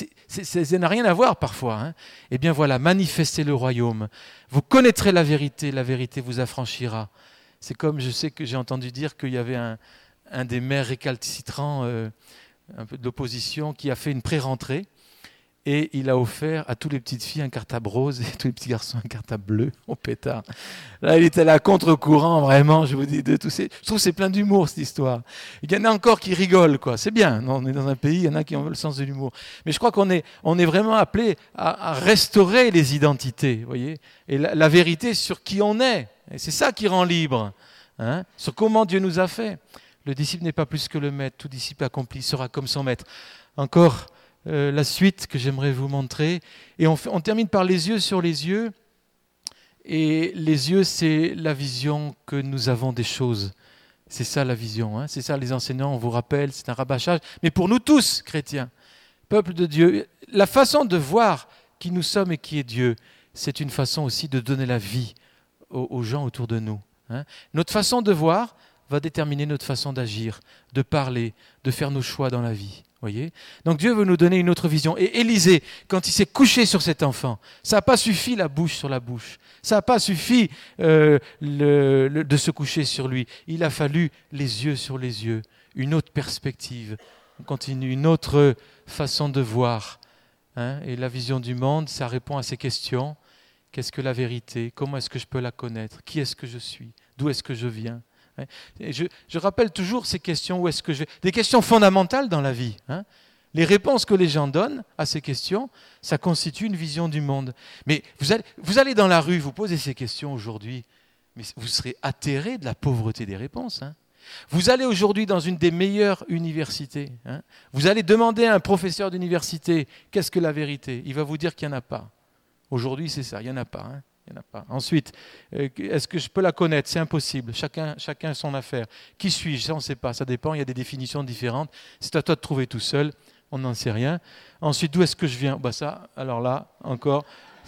n'a rien à voir parfois. Eh bien voilà, manifestez le royaume. Vous connaîtrez la vérité vous affranchira. C'est comme, je sais que j'ai entendu dire qu'il y avait un des maires récalcitrants, un peu de l'opposition, qui a fait une pré-rentrée. Et il a offert à toutes les petites filles un cartable rose et à tous les petits garçons un cartable bleu au pétard. Là, il était là à contre-courant, vraiment, je vous dis, de tous ces... Je trouve que c'est plein d'humour, cette histoire. Il y en a encore qui rigolent, quoi. C'est bien, on est dans un pays, il y en a qui ont le sens de l'humour. Mais je crois qu'on est vraiment appelé à restaurer les identités, vous voyez, et la vérité sur qui on est. Et c'est ça qui rend libre, sur comment Dieu nous a fait. Le disciple n'est pas plus que le maître, tout disciple accompli sera comme son maître. Encore... la suite que j'aimerais vous montrer. Et on termine par les yeux sur les yeux. Et les yeux, c'est la vision que nous avons des choses. C'est ça la vision. C'est ça les enseignants, on vous rappelle, c'est un rabâchage. Mais pour nous tous, chrétiens, peuple de Dieu, la façon de voir qui nous sommes et qui est Dieu, c'est une façon aussi de donner la vie aux gens autour de nous. Notre façon de voir va déterminer notre façon d'agir, de parler, de faire nos choix dans la vie. Voyez ? Donc Dieu veut nous donner une autre vision. Et Élisée, quand il s'est couché sur cet enfant, ça n'a pas suffi la bouche sur la bouche. Ça n'a pas suffi de se coucher sur lui. Il a fallu les yeux sur les yeux, une autre perspective. On continue, une autre façon de voir. Et la vision du monde, ça répond à ces questions. Qu'est-ce que la vérité ? Comment est-ce que je peux la connaître ? Qui est-ce que je suis ? D'où est-ce que je viens ? Et je rappelle toujours ces questions, des questions fondamentales dans la vie. Les réponses que les gens donnent à ces questions, ça constitue une vision du monde. Mais vous allez dans la rue, vous posez ces questions aujourd'hui, mais vous serez atterré de la pauvreté des réponses. Vous allez aujourd'hui dans une des meilleures universités. Vous allez demander à un professeur d'université, qu'est-ce que la vérité ? Il va vous dire qu'il n'y en a pas. Aujourd'hui, c'est ça, il n'y en a pas. Il n'y en a pas. Ensuite, est-ce que je peux la connaître ? C'est impossible. Chacun son affaire. Qui suis-je ? Ça, on ne sait pas. Ça dépend. Il y a des définitions différentes. C'est à toi de trouver tout seul. On n'en sait rien. Ensuite, d'où est-ce que je viens ? Ça, alors là, encore,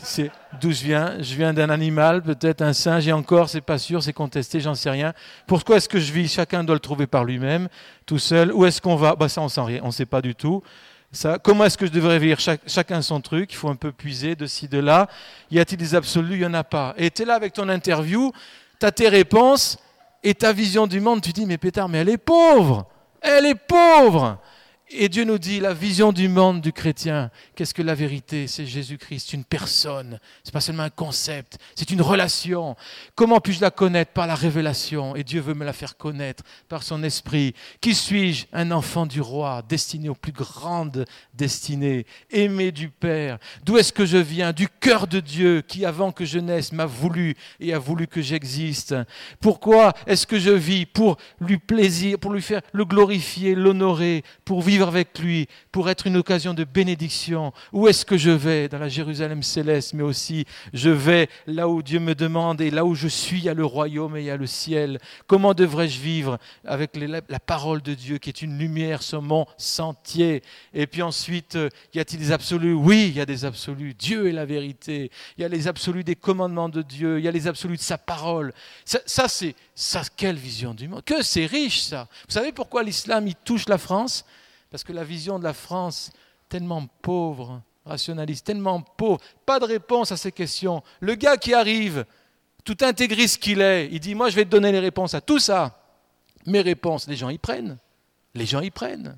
C'est d'où je viens. Je viens d'un animal, peut-être un singe, et encore, c'est pas sûr, c'est contesté, j'en sais rien. Pourquoi est-ce que je vis? Chacun doit le trouver par lui-même, tout seul. Où est-ce qu'on va? Ça, on sent rien, on sait pas du tout. Ça, comment est-ce que je devrais vivre? Chacun son truc, il faut un peu puiser de ci, de là. Y a-t-il des absolus? Il n'y en a pas. Et tu es là avec ton interview, tu as tes réponses et ta vision du monde, tu dis, mais pétard, mais elle est pauvre! Elle est pauvre! Et Dieu nous dit, la vision du monde du chrétien, qu'est-ce que la vérité? C'est Jésus-Christ, c'est une personne, c'est pas seulement un concept, c'est une relation. Comment puis-je la connaître? Par la révélation, et Dieu veut me la faire connaître par son esprit. Qui suis-je? Un enfant du roi, destiné aux plus grandes destinées, aimé du Père. D'où est-ce que je viens? Du cœur de Dieu, qui avant que je naisse m'a voulu et a voulu que j'existe. Pourquoi est-ce que je vis? Pour lui plaisir, pour lui faire le glorifier, l'honorer, pour vivre avec lui, pour être une occasion de bénédiction. Où est-ce que je vais? Dans la Jérusalem céleste, mais aussi je vais là où Dieu me demande, et là où je suis, il y a le royaume et il y a le ciel. Comment devrais-je vivre avec la parole de Dieu qui est une lumière sur mon sentier? Et puis ensuite, y a-t-il des absolus? Oui, il y a des absolus. Dieu est la vérité. Il y a les absolus des commandements de Dieu. Il y a les absolus de sa parole. Ça, quelle vision du monde? Que c'est riche, ça. Vous savez pourquoi l'islam, il touche la France? Parce que la vision de la France, tellement pauvre, rationaliste, tellement pauvre, pas de réponse à ces questions. Le gars qui arrive, tout intégriste qu'il est, il dit, moi je vais te donner les réponses à tout ça. Mes réponses, les gens y prennent. Les gens y prennent.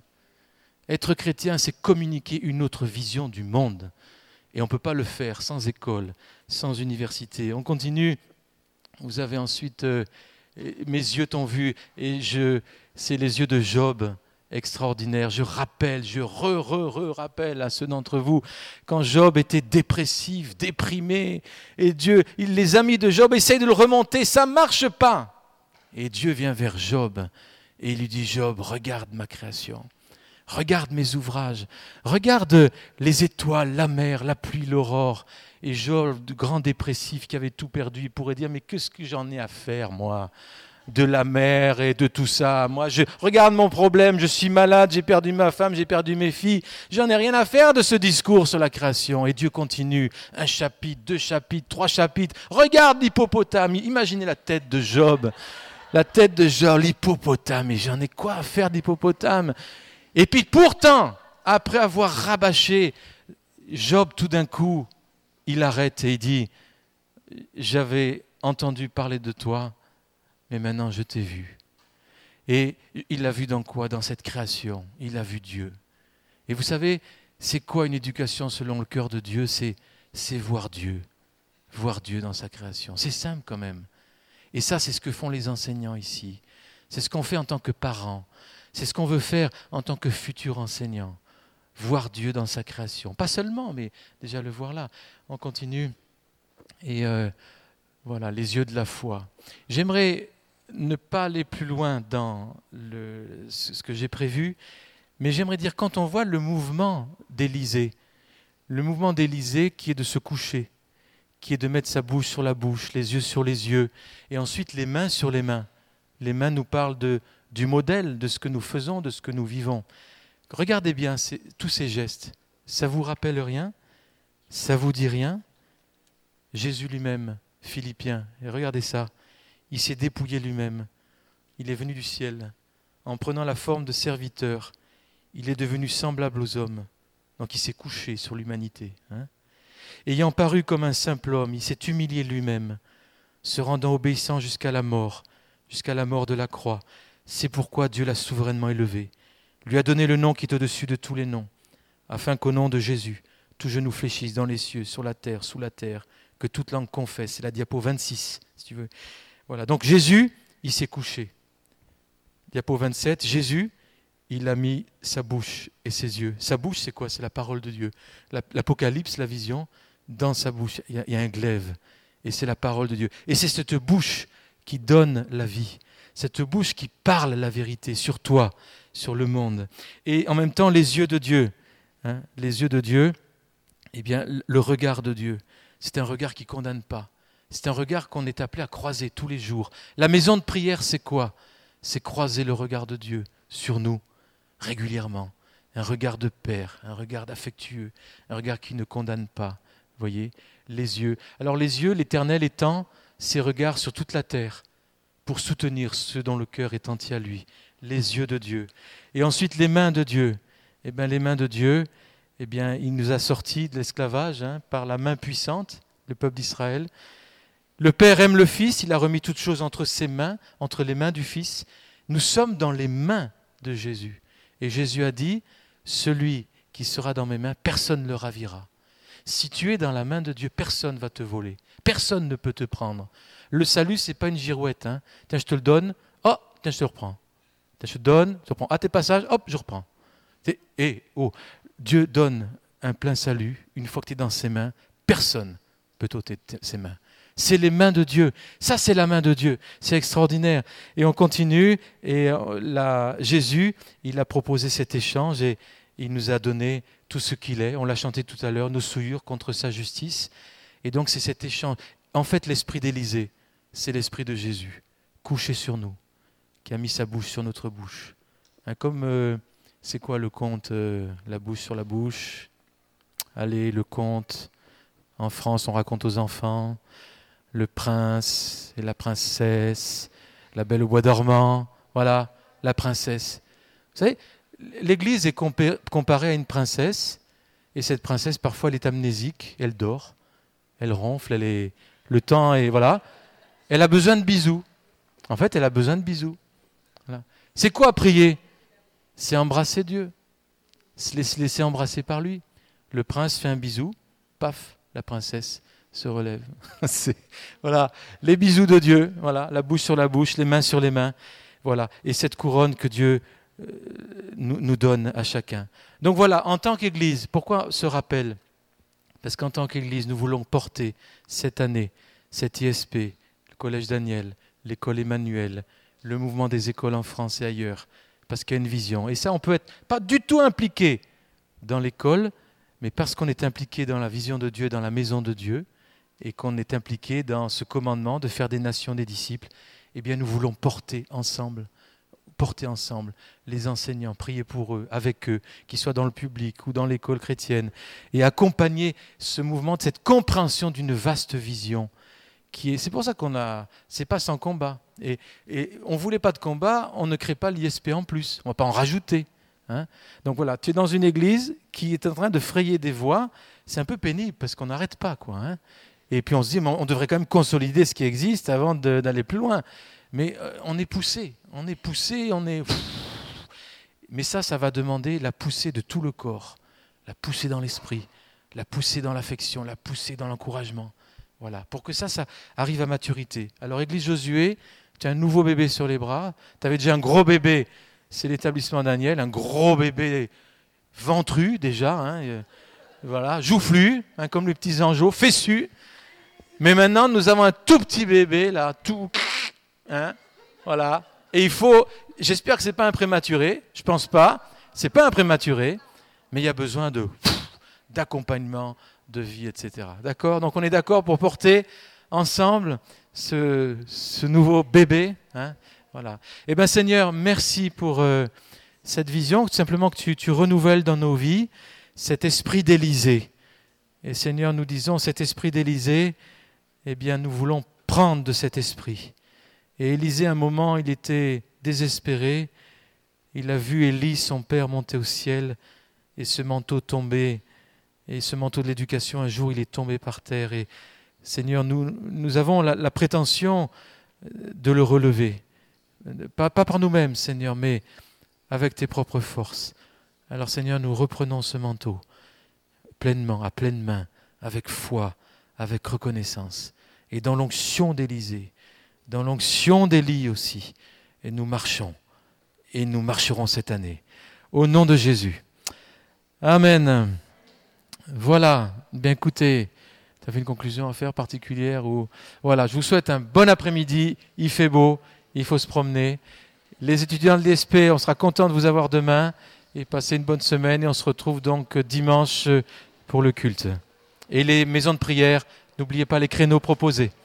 Être chrétien, c'est communiquer une autre vision du monde. Et on ne peut pas le faire sans école, sans université. On continue. Vous avez ensuite, mes yeux t'ont vu, et c'est les yeux de Job. Extraordinaire. Je rappelle, je rappelle à ceux d'entre vous, quand Job était dépressif, déprimé, et Dieu, les amis de Job essayent de le remonter, ça ne marche pas. Et Dieu vient vers Job et il lui dit, Job, regarde ma création, regarde mes ouvrages, regarde les étoiles, la mer, la pluie, l'aurore. Et Job, grand dépressif qui avait tout perdu, il pourrait dire, mais qu'est-ce que j'en ai à faire, moi, de la mer et de tout ça? Moi, regarde mon problème, je suis malade, j'ai perdu ma femme, j'ai perdu mes filles. J'en ai rien à faire de ce discours sur la création. Et Dieu continue, 1 chapitre, 2 chapitres, 3 chapitres. Regarde l'hippopotame, imaginez la tête de Job. La tête de Job, l'hippopotame, et j'en ai quoi à faire d'hippopotame? Et puis pourtant, après avoir rabâché, Job tout d'un coup, il arrête et il dit, j'avais entendu parler de toi, mais maintenant je t'ai vu. Et il l'a vu dans quoi? Dans cette création. Il a vu Dieu. Et vous savez, c'est quoi une éducation selon le cœur de Dieu? C'est voir Dieu. Voir Dieu dans sa création. C'est simple quand même. Et ça, c'est ce que font les enseignants ici. C'est ce qu'on fait en tant que parents. C'est ce qu'on veut faire en tant que futurs enseignants. Voir Dieu dans sa création. Pas seulement, mais déjà le voir là. On continue. Et voilà, les yeux de la foi. J'aimerais ne pas aller plus loin dans ce que j'ai prévu, mais j'aimerais dire, quand on voit le mouvement d'Élisée qui est de se coucher, qui est de mettre sa bouche sur la bouche, les yeux sur les yeux, et ensuite les mains sur les mains. Les mains nous parlent du modèle, de ce que nous faisons, de ce que nous vivons. Regardez bien tous ces gestes. Ça vous rappelle rien? Ça vous dit rien? Jésus lui-même, Philippiens, et regardez ça. Il s'est dépouillé lui-même. Il est venu du ciel. En prenant la forme de serviteur, il est devenu semblable aux hommes. Donc il s'est couché sur l'humanité. Ayant paru comme un simple homme, il s'est humilié lui-même, se rendant obéissant jusqu'à la mort de la croix. C'est pourquoi Dieu l'a souverainement élevé, lui a donné le nom qui est au-dessus de tous les noms, afin qu'au nom de Jésus, tout genou fléchisse dans les cieux, sur la terre, sous la terre, que toute langue confesse. C'est la diapo 26, si tu veux. Voilà, donc Jésus, il s'est couché. Diapo 27, Jésus, il a mis sa bouche et ses yeux. Sa bouche, c'est quoi? C'est la parole de Dieu. L'Apocalypse, la vision, dans sa bouche, il y a un glaive. Et c'est la parole de Dieu. Et c'est cette bouche qui donne la vie. Cette bouche qui parle la vérité sur toi, sur le monde. Et en même temps, les yeux de Dieu. Les yeux de Dieu, eh bien, le regard de Dieu. C'est un regard qui ne condamne pas. C'est un regard qu'on est appelé à croiser tous les jours. La maison de prière, c'est quoi? C'est croiser le regard de Dieu sur nous, régulièrement. Un regard de père, un regard affectueux, un regard qui ne condamne pas. Vous voyez, les yeux. Alors les yeux, l'Éternel étend ses regards sur toute la terre pour soutenir ceux dont le cœur est entier à lui. Les yeux de Dieu. Et ensuite les mains de Dieu. Eh bien les mains de Dieu, eh bien il nous a sortis de l'esclavage par la main puissante, le peuple d'Israël. Le Père aime le Fils, il a remis toutes choses entre ses mains, entre les mains du Fils. Nous sommes dans les mains de Jésus. Et Jésus a dit, celui qui sera dans mes mains, personne ne le ravira. Si tu es dans la main de Dieu, personne ne va te voler. Personne ne peut te prendre. Le salut, ce n'est pas une girouette. Tiens, je te le donne. Oh, tiens, je te le reprends. Tiens, je te donne, je te reprends. Ah, tes passages, hop, je reprends. Dieu donne un plein salut. Une fois que tu es dans ses mains, personne ne peut ôter ses mains. C'est les mains de Dieu. Ça, c'est la main de Dieu. C'est extraordinaire. Et on continue. Et Jésus, il a proposé cet échange et il nous a donné tout ce qu'il est. On l'a chanté tout à l'heure, nos souillures contre sa justice. Et donc, c'est cet échange. En fait, l'esprit d'Élisée, c'est l'esprit de Jésus, couché sur nous, qui a mis sa bouche sur notre bouche. Comme, c'est quoi le conte, la bouche sur la bouche? Allez, le conte. En France, on raconte aux enfants. Le prince et la princesse, la belle au bois dormant, voilà, la princesse. Vous savez, l'Église est comparée à une princesse, et cette princesse, parfois, elle est amnésique, elle dort, elle ronfle, le temps est, voilà, elle a besoin de bisous. En fait, elle a besoin de bisous. Voilà. C'est quoi prier? C'est embrasser Dieu, se laisser embrasser par lui. Le prince fait un bisou, paf, la princesse se relève. Voilà, les bisous de Dieu, voilà, la bouche sur la bouche, les mains sur les mains, voilà, et cette couronne que Dieu nous donne à chacun. Donc voilà, en tant qu'Église, pourquoi ce rappel? Parce qu'en tant qu'Église, nous voulons porter cette année, cette ISP, le Collège Daniel, l'école Emmanuel, le mouvement des écoles en France et ailleurs, parce qu'il y a une vision. Et ça, on peut être pas du tout impliqué dans l'école, mais parce qu'on est impliqué dans la vision de Dieu, dans la maison de Dieu, et qu'on est impliqué dans ce commandement de faire des nations des disciples, eh bien nous voulons porter ensemble les enseignants, prier pour eux, avec eux, qu'ils soient dans le public ou dans l'école chrétienne, et accompagner ce mouvement de cette compréhension d'une vaste vision. C'est pour ça c'est pas sans combat. Et on ne voulait pas de combat, on ne crée pas l'ISP en plus, on ne va pas en rajouter. Donc voilà, tu es dans une église qui est en train de frayer des voies, c'est un peu pénible parce qu'on n'arrête pas, quoi. Et puis on se dit, on devrait quand même consolider ce qui existe avant d'aller plus loin. Mais on est poussé. Mais ça va demander la poussée de tout le corps, la poussée dans l'esprit, la poussée dans l'affection, la poussée dans l'encouragement. Voilà, pour que ça arrive à maturité. Alors, Église Josué, tu as un nouveau bébé sur les bras, tu avais déjà un gros bébé, c'est l'établissement Daniel, un gros bébé ventru déjà, voilà, joufflu, comme les petits angeaux, fessus. Mais maintenant, nous avons un tout petit bébé, là, tout, voilà. Et j'espère que ce n'est pas un prématuré, je ne pense pas, ce n'est pas un prématuré, mais il y a besoin d'accompagnement, de vie, etc. D'accord? Donc on est d'accord pour porter ensemble ce nouveau bébé. Voilà. Eh bien Seigneur, merci pour cette vision, tout simplement que tu renouvelles dans nos vies cet esprit d'Élysée. Et Seigneur, nous disons, cet esprit d'Élysée, eh bien nous voulons prendre de cet esprit. Et Élysée, à un moment, il était désespéré. Il a vu Élie, son père, monter au ciel et ce manteau tomber. Et ce manteau de l'éducation, un jour, il est tombé par terre. Et Seigneur, nous avons la prétention de le relever. Pas par nous-mêmes, Seigneur, mais avec tes propres forces. Alors, Seigneur, nous reprenons ce manteau pleinement, à pleine main, avec foi, avec reconnaissance. Et dans l'onction d'Élysée, dans l'onction d'Élie aussi. Et nous marchons. Et nous marcherons cette année. Au nom de Jésus. Amen. Voilà. Bien écoutez, tu avais une conclusion à faire particulière ou... Voilà, je vous souhaite un bon après-midi. Il fait beau, il faut se promener. Les étudiants de l'ISP, on sera contents de vous avoir demain. Et passez une bonne semaine. Et on se retrouve donc dimanche pour le culte. Et les maisons de prière, n'oubliez pas les créneaux proposés.